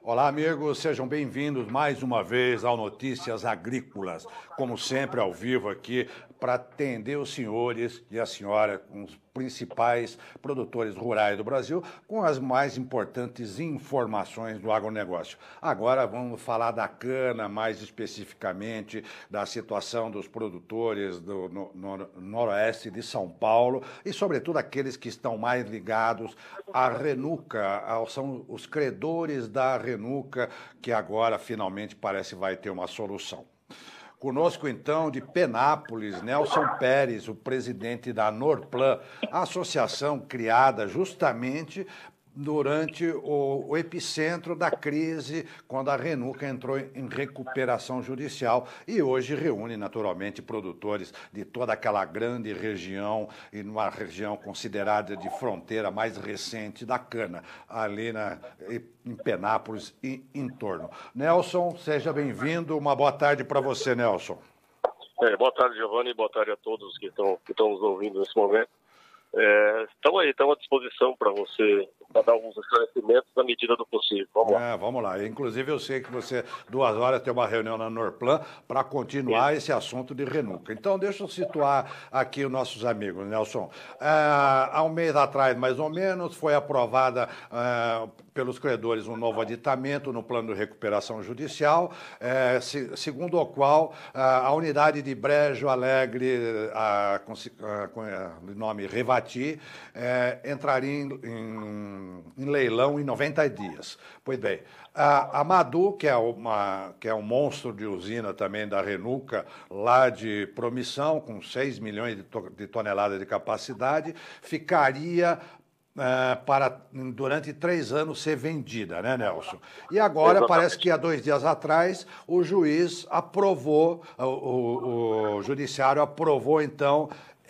Olá, amigos, sejam bem-vindos mais uma vez ao Notícias Agrícolas, como sempre ao vivo aqui para atender os senhores e a senhora, com os principais produtores rurais do Brasil, com as mais importantes informações do agronegócio. Agora vamos falar da cana, mais especificamente da situação dos produtores do noroeste de São Paulo e, sobretudo, aqueles que estão mais ligados à Renuca, são os credores da Renuca, que agora finalmente parece vai ter uma solução. Conosco, então, de Penápolis, Nelson Pérez, o presidente da Norplan, a associação criada justamente durante o epicentro da crise, quando a Renuca entrou em recuperação judicial e hoje reúne, naturalmente, produtores de toda aquela grande região e numa região considerada de fronteira mais recente da cana, ali em Penápolis e em torno. Nelson, seja bem-vindo. Uma boa tarde para você, Nelson. Boa tarde, Giovanni, boa tarde a todos que estão nos ouvindo nesse momento. Estamos à disposição para você dar alguns esclarecimentos na medida do possível. Vamos lá. Vamos lá. Inclusive, eu sei que você, 2 horas, tem uma reunião na Norplan para continuar esse assunto de Renuca. Então, deixa eu situar aqui os nossos amigos, Nelson. Há um mês atrás, mais ou menos, foi aprovada pelos credores um novo aditamento no plano de recuperação judicial, segundo o qual a unidade de Brejo Alegre, de nome Revati, entraria em leilão em 90 dias. Pois bem, a Madu, que é um monstro de usina também da Renuca, lá de Promissão, com 6 milhões de toneladas de capacidade, ficaria durante 3 anos ser vendida, né, Nelson? E agora, exatamente, parece que há 2 dias atrás, o juiz aprovou, o judiciário aprovou, então,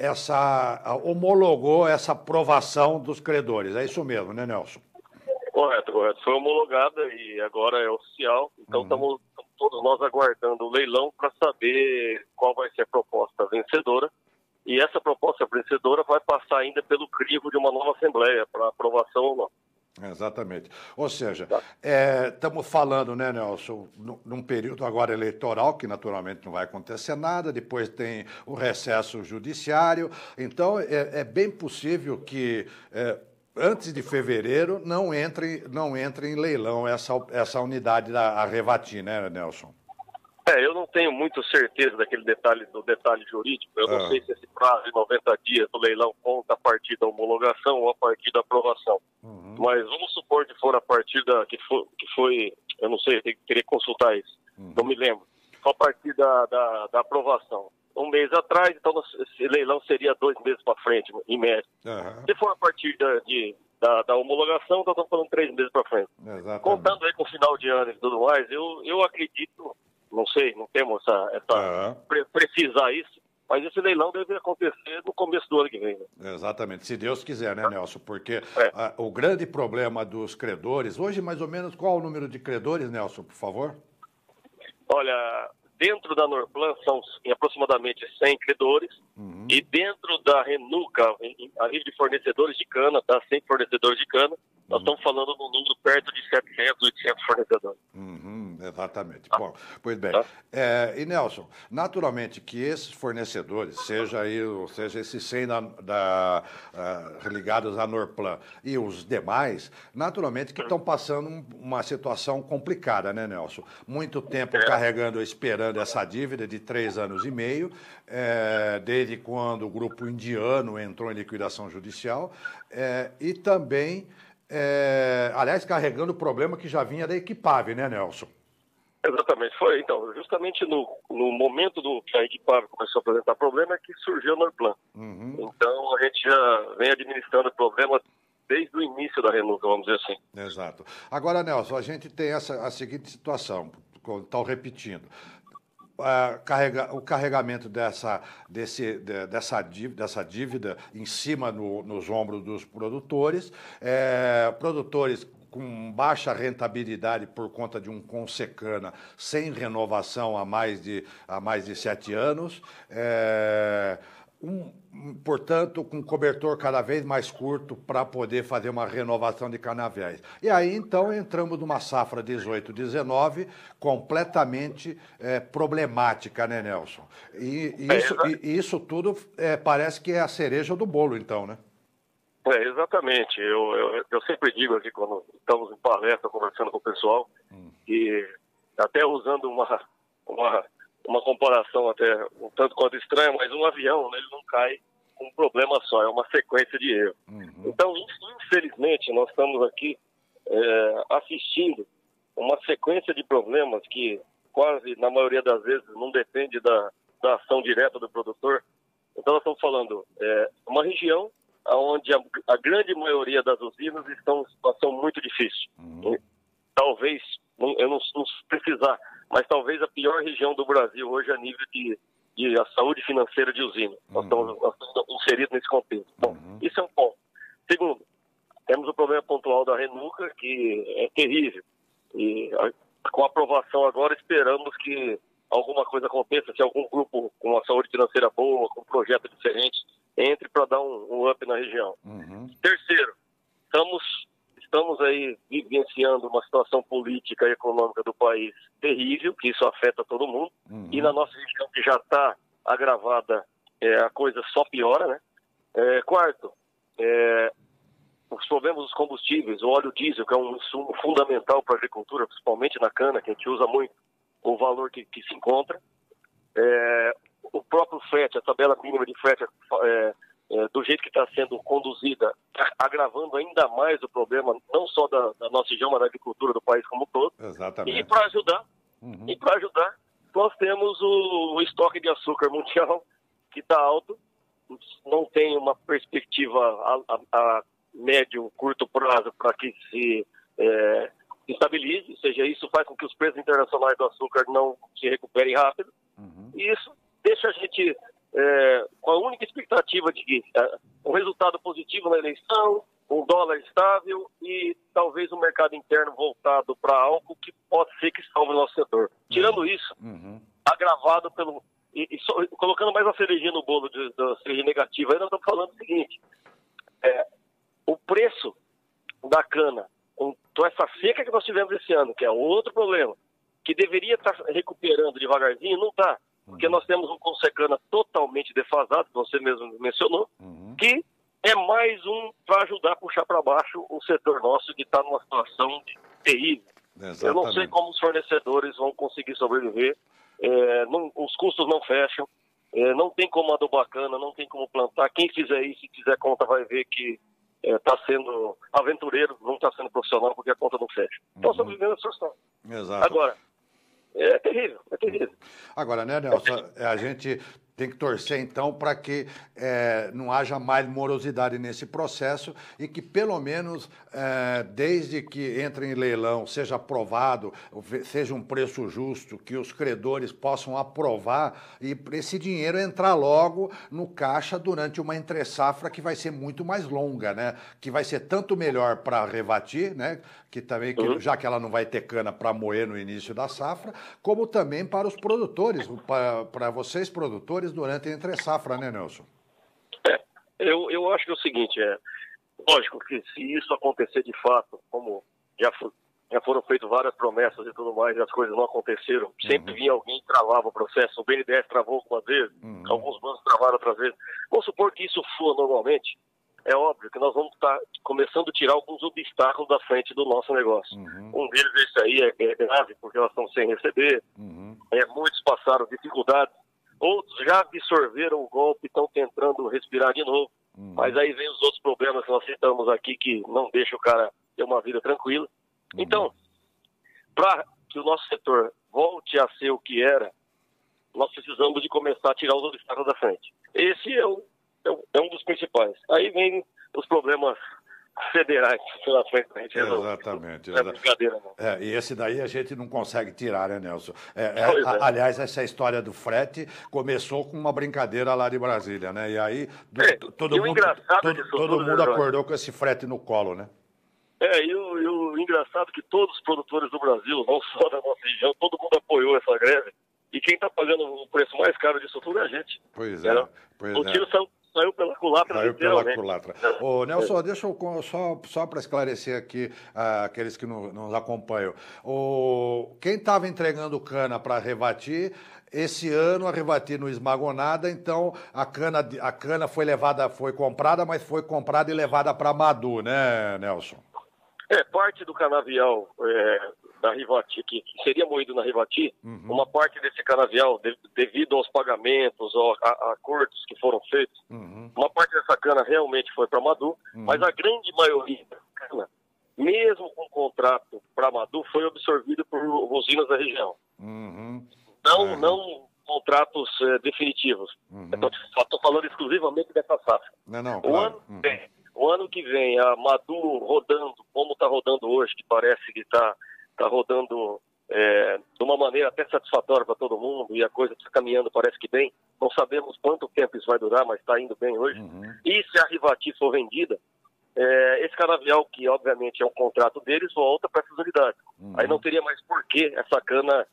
homologou essa aprovação dos credores. É isso mesmo, né, Nelson? Correto. Foi homologada e agora é oficial. Então, estamos todos nós aguardando o leilão para saber qual vai ser a proposta vencedora. E essa proposta vencedora vai passar ainda pelo crivo de uma nova Assembleia para aprovação ou não. Exatamente. Ou seja, estamos falando, né, Nelson, num período agora eleitoral, que naturalmente não vai acontecer nada, depois tem o recesso judiciário, então é bem possível que antes de fevereiro não entre em leilão essa unidade da Revati, né, Nelson? Eu não tenho muito certeza do detalhe jurídico. Eu não sei se esse prazo de 90 dias do leilão conta a partir da homologação ou a partir da aprovação. Mas vamos supor que for a partir que foi, eu não sei, teria que consultar isso, não me lembro. Só a partir da aprovação. Um mês atrás, então esse leilão seria 2 meses para frente, em média. Se for a partir da homologação, então estamos falando 3 meses para frente. Exatamente. Contando aí com o final de ano e tudo mais, eu acredito. Não sei, não temos precisar isso, mas esse leilão deve acontecer no começo do ano que vem. Né? Exatamente, se Deus quiser, né, Nelson? Porque o grande problema dos credores, hoje mais ou menos, qual o número de credores, Nelson, por favor? Olha, dentro da Norplan são aproximadamente 100 credores, e dentro da Renuca, a nível de fornecedores de cana, 100 fornecedores de cana, nós estamos falando num número perto de 700, 800 fornecedores. Exatamente. Bom, pois bem. E, Nelson, naturalmente que esses fornecedores, seja esses 100 ligados à Norplan e os demais, naturalmente que estão passando uma situação complicada, né, Nelson? Muito tempo carregando, esperando essa dívida de 3 anos e meio, desde quando o grupo indiano entrou em liquidação judicial, e também, aliás, carregando o problema que já vinha da Equipave, né, Nelson? Exatamente, foi. Então, justamente no momento que a Equipave começou a apresentar problema é que surgiu a Norplan. Então, a gente já vem administrando o problema desde o início da Renuca, vamos dizer assim. Exato. Agora, Nelson, a gente tem a seguinte situação, estou repetindo. O carregamento dessa dívida em cima nos ombros dos produtores, produtores com baixa rentabilidade por conta de um Consecana sem renovação há mais de 7 anos, portanto, com cobertor cada vez mais curto para poder fazer uma renovação de canaviais. E aí, então, entramos numa safra 18-19 completamente problemática, né, Nelson? E isso tudo parece que é a cereja do bolo, então, né? Exatamente. Eu sempre digo aqui, quando estamos em palestra, conversando com o pessoal, que até usando uma comparação até um tanto quanto estranha, mas um avião, né, ele não cai com um problema só, é uma sequência de erros. Então, infelizmente, nós estamos aqui assistindo uma sequência de problemas que quase, na maioria das vezes, não depende da ação direta do produtor. Então, nós estamos falando uma região onde a grande maioria das usinas estão em situação muito difícil. Talvez, eu não precisar, mas talvez a pior região do Brasil hoje a nível de a saúde financeira de usina. Nós estamos inseridos nesse contexto. Bom, isso é um ponto. Segundo, temos o problema pontual da Renuca, que é terrível. E com a aprovação agora, esperamos que alguma coisa aconteça, se algum grupo com uma saúde financeira boa, com um projeto diferente, entre para dar um up na região. Terceiro, estamos aí vivenciando uma situação política e econômica do país terrível, que isso afeta todo mundo, e na nossa região que já está agravada, a coisa só piora, né? Quarto, os problemas dos combustíveis, o óleo diesel, que é um insumo fundamental para a agricultura, principalmente na cana, que a gente usa muito, o valor que se encontra. O próprio frete, a tabela mínima de frete, do jeito que está sendo conduzida, agravando ainda mais o problema, não só da nossa região, mas da agricultura do país como um todo. Exatamente. E para ajudar, nós temos o estoque de açúcar mundial, que está alto, não tem uma perspectiva a médio, curto prazo para que se estabilize, ou seja, isso faz com que os preços internacionais do açúcar não se recuperem rápido, e isso deixa a gente com a única expectativa de que um resultado positivo na eleição, um dólar estável e talvez um mercado interno voltado para algo que pode ser que salve o nosso setor. Tirando isso, agravado colocando mais uma cerejinha no bolo da cereja negativa, aí nós estamos falando o seguinte, o preço da cana, com essa seca que nós tivemos esse ano, que é outro problema, que deveria estar recuperando devagarzinho, não está. Porque nós temos um Consecana totalmente defasado, que você mesmo mencionou, que é mais para ajudar a puxar para baixo o setor nosso, que está numa situação terrível. Exatamente. Eu não sei como os fornecedores vão conseguir sobreviver, os custos não fecham, não tem como adubar cana, não tem como plantar. Quem fizer isso e fizer conta vai ver que está sendo aventureiro, não está sendo profissional, porque a conta não fecha. Então, estamos vivendo a situação. Exato. Agora, é terrível. Agora, né, Nelson, a gente tem que torcer, então, para que não haja mais morosidade nesse processo e que, pelo menos, desde que entre em leilão, seja aprovado, seja um preço justo, que os credores possam aprovar e esse dinheiro entrar logo no caixa durante uma entre-safra que vai ser muito mais longa, né? Que vai ser tanto melhor para a Revati, né? Que também, já que ela não vai ter cana para moer no início da safra, como também para os produtores, para vocês produtores durante a entre-safra, né, Nelson? Eu acho que é o seguinte, lógico que se isso acontecer de fato, como já foram feitas várias promessas e tudo mais, e as coisas não aconteceram, sempre vinha alguém e travava o processo, o BNDES travou algumas vezes, alguns bancos travaram outras vezes. Vamos supor que isso flua normalmente, é óbvio que nós vamos estar começando a tirar alguns obstáculos da frente do nosso negócio. Um deles, esse aí, é grave, porque nós estamos sem receber, muitos passaram dificuldades, outros já absorveram o golpe e estão tentando respirar de novo, mas aí vem os outros problemas que nós citamos aqui, que não deixam o cara ter uma vida tranquila. Então, para que o nosso setor volte a ser o que era, nós precisamos de começar a tirar os obstáculos da frente. Esse é um dos principais. Aí vem os problemas federais pela frente da gente resolver. Exatamente. Não é brincadeira, não. E esse daí a gente não consegue tirar, né, Nelson? Aliás, essa história do frete começou com uma brincadeira lá de Brasília, né? E aí todo mundo acordou com esse frete no colo, né? E o engraçado é que todos os produtores do Brasil, não só da nossa região, todo mundo apoiou essa greve. E quem está pagando o preço mais caro disso tudo é a gente. Pois é. O tiro saiu pela culatra. Saiu pela culatra. Ô, Nelson, deixa eu só para esclarecer aqui aqueles que nos acompanham. Quem estava entregando cana para a Revati, esse ano a Revati não esmagou nada, então a cana foi comprada, mas foi comprada e levada para Madu, né, Nelson? Parte do canavial da Revati, que seria moído na Revati, uma parte desse canavial, devido aos pagamentos, a acordos que foram feitos, uma parte dessa cana realmente foi para Madu, mas a grande maioria da cana, mesmo com contrato para Madu, foi absorvida por usinas da região. Não contratos definitivos. Estou falando exclusivamente dessa safra. Claro. O ano que vem, a Madu rodando, como está rodando hoje, que parece que está rodando de uma maneira até satisfatória para todo mundo, e a coisa está caminhando, parece que bem. Não sabemos quanto tempo isso vai durar, mas está indo bem hoje. E se a Revati for vendida, esse canavial, que obviamente é um contrato deles, volta para essas unidades. Aí não teria mais por que essa cana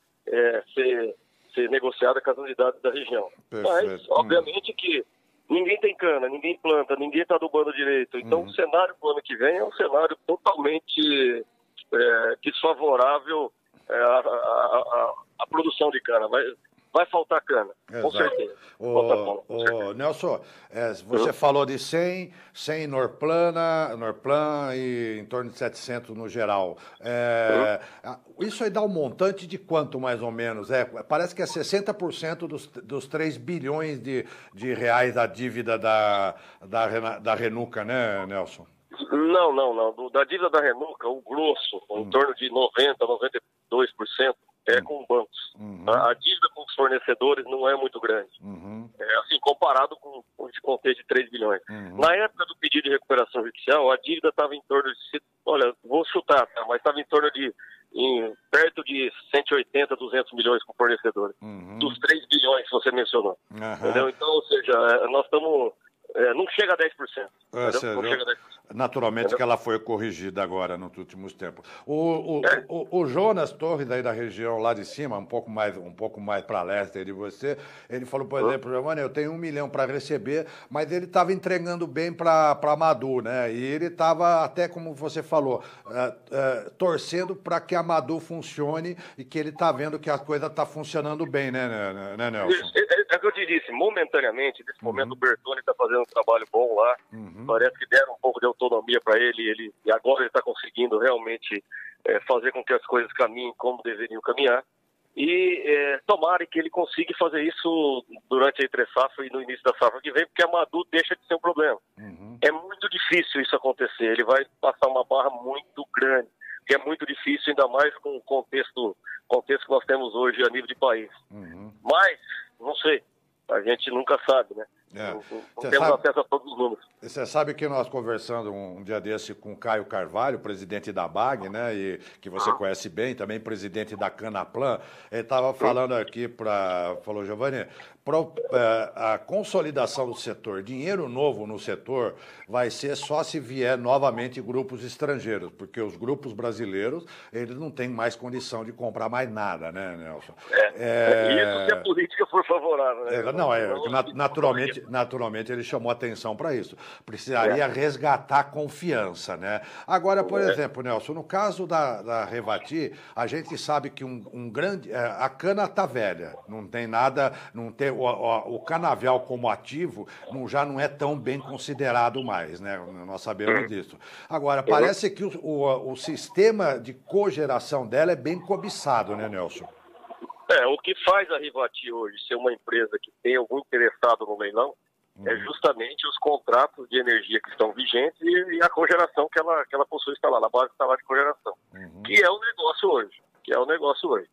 ser negociada com as unidades da região. Perfeito. Mas, obviamente que ninguém tem cana, ninguém planta, ninguém está adubando direito. Então, o cenário para o ano que vem é um cenário totalmente desfavorável à produção de cana. Vai faltar cana, com certeza. Nelson, você falou de 100 Norplan e em torno de 700 no geral. Isso aí dá um montante de quanto, mais ou menos? Parece que é 60% dos 3 bilhões de reais da dívida da Renuca, né, Nelson? Não. Da dívida da Renuca, o grosso, em torno de 90%, 92%, é com bancos. A dívida com os fornecedores não é muito grande. Assim, comparado com o de contexto de 3 bilhões. Na época do pedido de recuperação judicial, a dívida estava em torno de... Olha, vou chutar, mas estava em torno de... perto de 180, 200 milhões com fornecedores. Dos 3 bilhões que você mencionou. Entendeu? Então, ou seja, nós estamos... não chega a 10%. Não chega a 10%. Naturalmente que ela foi corrigida agora nos últimos tempos. O Jonas Torres, daí da região lá de cima, um pouco mais para leste de você, ele falou, por exemplo, Giovanni, eu tenho 1 milhão para receber, mas ele estava entregando bem para Madu, né? E ele estava até, como você falou, torcendo para que a Madu funcione e que ele está vendo que a coisa está funcionando bem, né, Nelson? É o que eu te disse, momentaneamente, nesse momento o Bertoni está fazendo um trabalho bom lá, parece que deram um pouco de autonomia para ele, e agora ele está conseguindo realmente fazer com que as coisas caminhem como deveriam caminhar, e tomara que ele consiga fazer isso durante a entre-safra e no início da safra que vem, porque a Madu deixa de ser um problema. É muito difícil isso acontecer, ele vai passar uma barra muito grande, que é muito difícil, ainda mais com o contexto que nós temos hoje a nível de país. Mas, não sei, a gente nunca sabe, né? Não temos acesso a todos os números. Você sabe que nós conversando um dia desse com o Caio Carvalho, presidente da BAG, né, e que você conhece bem, também presidente da Canaplan, ele estava falando aqui falou, Giovanni, a consolidação do setor, dinheiro novo no setor, vai ser só se vier novamente grupos estrangeiros, porque os grupos brasileiros, eles não têm mais condição de comprar mais nada, né, Nelson? Isso se a política for favorável, né? Naturalmente ele chamou atenção para isso. Precisaria resgatar a confiança, né? Agora, por exemplo, Nelson, no caso da Revati, a gente sabe que a cana está velha, não tem nada, o canavial como ativo já não é tão bem considerado mais, né? Nós sabemos disso. Agora, parece que o sistema de cogeração dela é bem cobiçado, né, Nelson? O que faz a Revati hoje ser uma empresa que tem algum interessado no leilão é justamente os contratos de energia que estão vigentes e a cogeração que ela possui instalada, a base instalada de cogeração, que é o negócio hoje.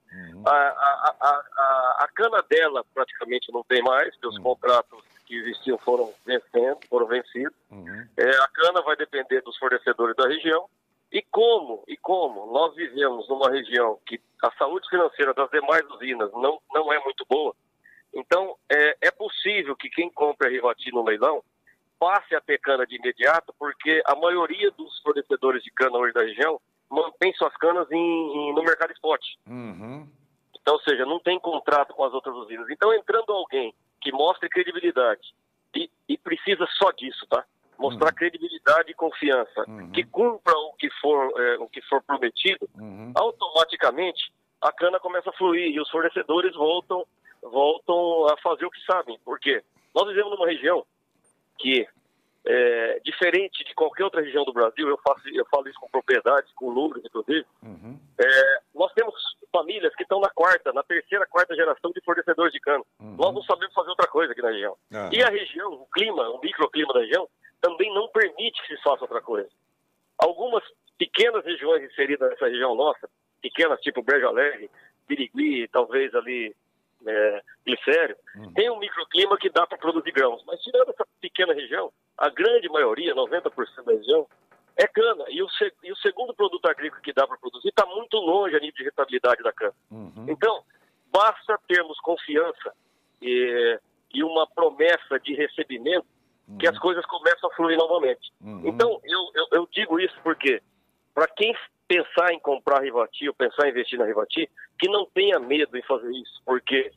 A cana dela praticamente não tem mais, porque os contratos que existiam foram vencidos. A cana vai depender dos fornecedores da região. E como nós vivemos numa região que a saúde financeira das demais usinas não é muito boa, então é possível que quem compra a Revati no leilão passe a ter cana de imediato, porque a maioria dos fornecedores de cana hoje da região mantém suas canas no mercado spot. Então, ou seja, não tem contrato com as outras usinas. Então, entrando alguém que mostre credibilidade, e precisa só disso, tá? Mostrar credibilidade e confiança, que cumpra o que for prometido, automaticamente a cana começa a fluir e os fornecedores voltam a fazer o que sabem. Por quê? Nós vivemos numa região que diferente de qualquer outra região do Brasil, eu falo isso com propriedade, com números, inclusive, nós temos famílias que estão na terceira, quarta geração de fornecedores de cana. Nós não sabemos fazer outra coisa aqui na região. E a região, o clima, o microclima da região, também não permite que se faça outra coisa. Algumas pequenas regiões inseridas nessa região nossa, pequenas tipo Brejo Alegre, Birigui, talvez ali Glicério, tem um microclima que dá para produzir grãos. Mas tirando essa pequena região, a grande maioria, 90% da região, é cana. E o segundo produto agrícola que dá para produzir está muito longe a nível de rentabilidade da cana. Então, basta termos confiança e uma promessa de recebimento que as coisas começam a fluir novamente. Então, eu digo isso porque, para quem pensar em comprar Rivati ou pensar em investir na Rivati, que não tenha medo em fazer isso, porque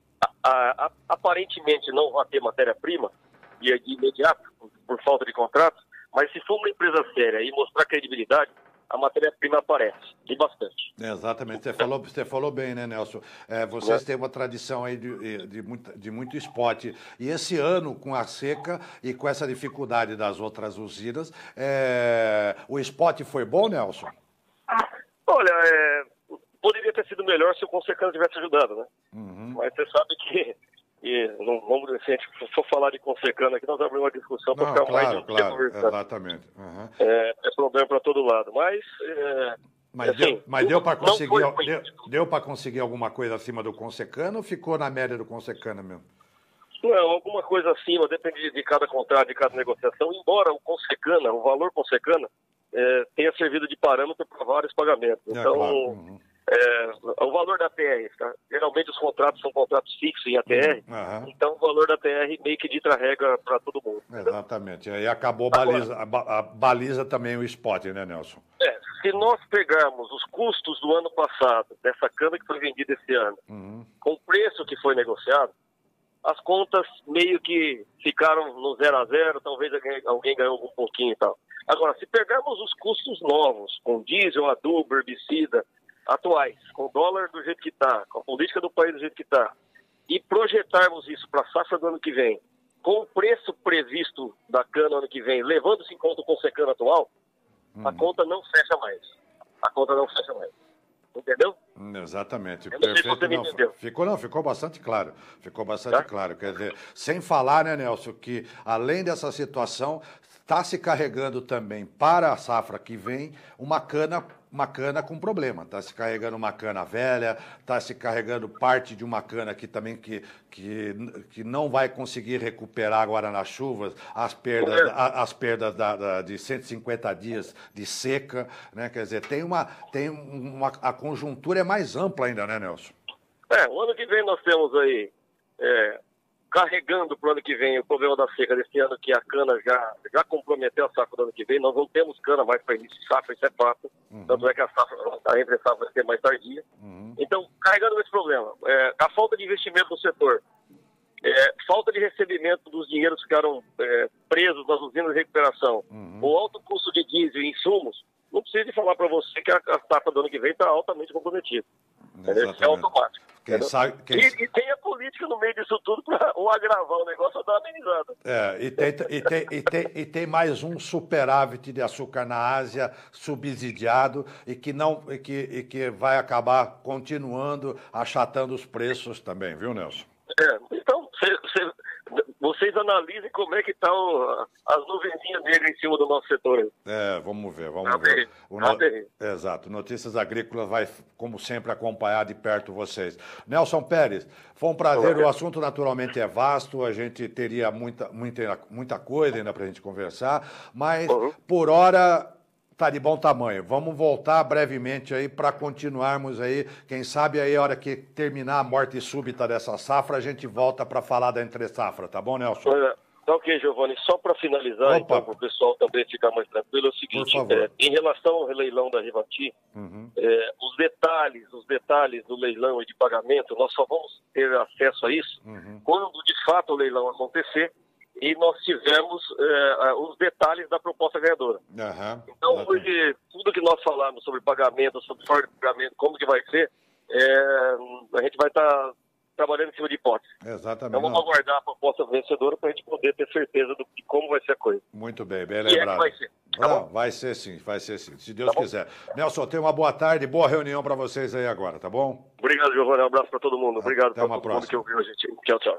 aparentemente não vai ter matéria-prima de imediato, por falta de contrato, mas se for uma empresa séria e mostrar credibilidade, a matéria-prima aparece, e bastante. Exatamente, você falou bem, né, Nelson? Vocês têm uma tradição aí de muito spot, e esse ano, com a seca e com essa dificuldade das outras usinas, o spot foi bom, Nelson? Olha, poderia ter sido melhor se o Consecana tivesse ajudado, né? Mas você sabe que, se a gente for falar de Consecana aqui, nós vamos abrir uma discussão para ficar mais de um tempo conversando. Exatamente. É problema para todo lado, mas assim, deu para conseguir alguma coisa acima do Consecana ou ficou na média do Consecana mesmo? Não, alguma coisa acima, depende de cada contrato, de cada negociação, embora o valor Consecana tenha servido de parâmetro para vários pagamentos. Então, claro. O valor da ATR, tá? Geralmente os contratos são contratos fixos em ATR, então o valor da ATR meio que dita a regra para todo mundo. Exatamente, e acabou baliza também o spot, né, Nelson? Se nós pegarmos os custos do ano passado, dessa cana que foi vendida esse ano, com o preço que foi negociado, as contas meio que ficaram no 0 a 0, talvez alguém ganhou um pouquinho e tal. Agora, se pegarmos os custos novos, com diesel, adubo, herbicida, atuais, com o dólar do jeito que está, com a política do país do jeito que está, e projetarmos isso para a safra do ano que vem, com o preço previsto da cana ano que vem, levando-se em conta o Consecana atual, a conta não fecha mais. Entendeu? Exatamente. Eu não sei se você me entendeu. Ficou bastante claro. Claro. Quer dizer, sem falar, né, Nelson, que além dessa situação, está se carregando também para a safra que vem uma cana com problema. Está se carregando uma cana velha, está se carregando parte de uma cana que também que não vai conseguir recuperar agora nas chuvas as perdas de 150 dias de seca, né? Quer dizer, a conjuntura é mais ampla ainda, né, Nelson? O ano que vem nós temos aí carregando para o ano que vem o problema da seca desse ano, que a cana já comprometeu a safra do ano que vem. Nós não temos cana mais para início de safra, isso é fato. Tanto é que a entre safra vai ser mais tardia. Então, carregando esse problema, a falta de investimento no setor, falta de recebimento dos dinheiros que ficaram presos nas usinas de recuperação, o alto custo de diesel e insumos, não preciso de falar para você que a safra do ano que vem está altamente comprometida. Isso é automático. E tem a política no meio disso tudo para ou agravar o negócio ou dar uma amenizada. E tem mais um superávit de açúcar na Ásia subsidiado e que vai acabar continuando achatando os preços também, viu, Nelson? Então, vocês analisem como é que estão as nuvenzinhas negras em cima do nosso setor. Vamos ver. Exato. Notícias Agrícolas vai, como sempre, acompanhar de perto vocês. Nelson Pérez, foi um prazer. O assunto naturalmente é vasto, a gente teria muita coisa ainda para a gente conversar, mas por hora está de bom tamanho. Vamos voltar brevemente aí para continuarmos aí, quem sabe aí a hora que terminar a morte súbita dessa safra, a gente volta para falar da entre safra, tá bom, Nelson? Tá ok, Giovanni. Só para finalizar, então, para o pessoal também ficar mais tranquilo, é o seguinte, em relação ao leilão da Revati, os detalhes do leilão e de pagamento, nós só vamos ter acesso a isso quando, de fato, o leilão acontecer e nós tivermos os detalhes da proposta ganhadora. Então, hoje, tudo que nós falamos sobre pagamento, sobre forma de pagamento, como que vai ser, a gente vai estar trabalhando em cima de hipótese. Exatamente. Então vamos aguardar a proposta vencedora para a gente poder ter certeza de como vai ser a coisa. Muito bem, bem lembrado. Vai ser. Tá bom? Vai ser sim, se Deus quiser. Nelson, tenha uma boa tarde, boa reunião para vocês aí agora, tá bom? Obrigado, Giovanni, um abraço para todo mundo. Obrigado para todo mundo que ouviu a gente. Tchau, tchau.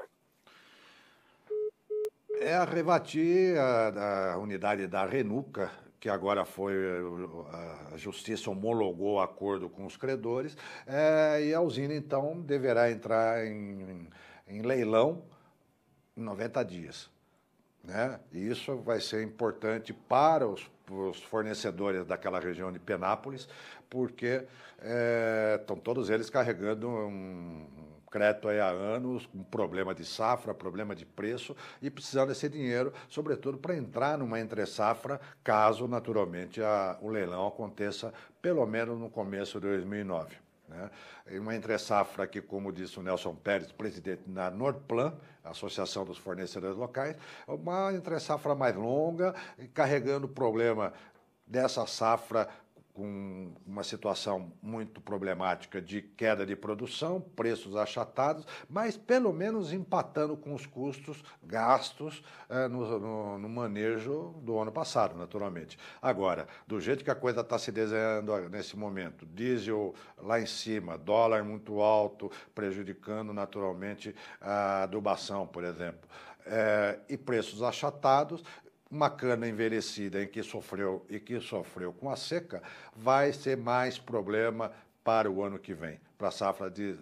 É a Revati, a unidade da Renuca, que agora a Justiça homologou o acordo com os credores, e a usina, então, deverá entrar em leilão em 90 dias. Né? E isso vai ser importante para os fornecedores daquela região de Penápolis, porque estão todos eles carregando um crédito aí há anos, um problema de safra, problema de preço, e precisando desse dinheiro, sobretudo para entrar numa entre-safra, caso, naturalmente, o leilão aconteça pelo menos no começo de 2009. Né? Uma entre-safra que, como disse o Nelson Pérez, presidente da Nordplan, Associação dos Fornecedores Locais, uma entre-safra mais longa, carregando o problema dessa safra com uma situação muito problemática de queda de produção, preços achatados, mas pelo menos empatando com os custos gastos no manejo do ano passado, naturalmente. Agora, do jeito que a coisa está se desenhando nesse momento, diesel lá em cima, dólar muito alto, prejudicando naturalmente a adubação, por exemplo, e preços achatados, uma cana envelhecida que sofreu com a seca, vai ser mais problema para o ano que vem, para a safra de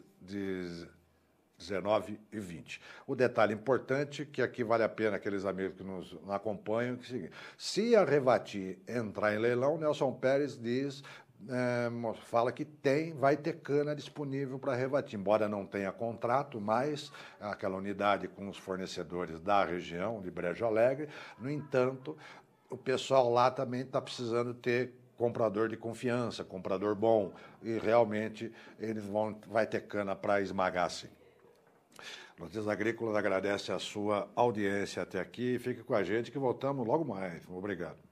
19 e 20. O detalhe importante, que aqui vale a pena aqueles amigos que nos acompanham, que é o seguinte: se a Revati entrar em leilão, Nelson Pérez fala que vai ter cana disponível para Revati, embora não tenha contrato, mas aquela unidade com os fornecedores da região de Brejo Alegre. No entanto, o pessoal lá também está precisando ter comprador de confiança, comprador bom, e realmente vai ter cana para esmagar, sim. Notícias Agrícolas agradece a sua audiência até aqui. Fique com a gente que voltamos logo mais. Obrigado.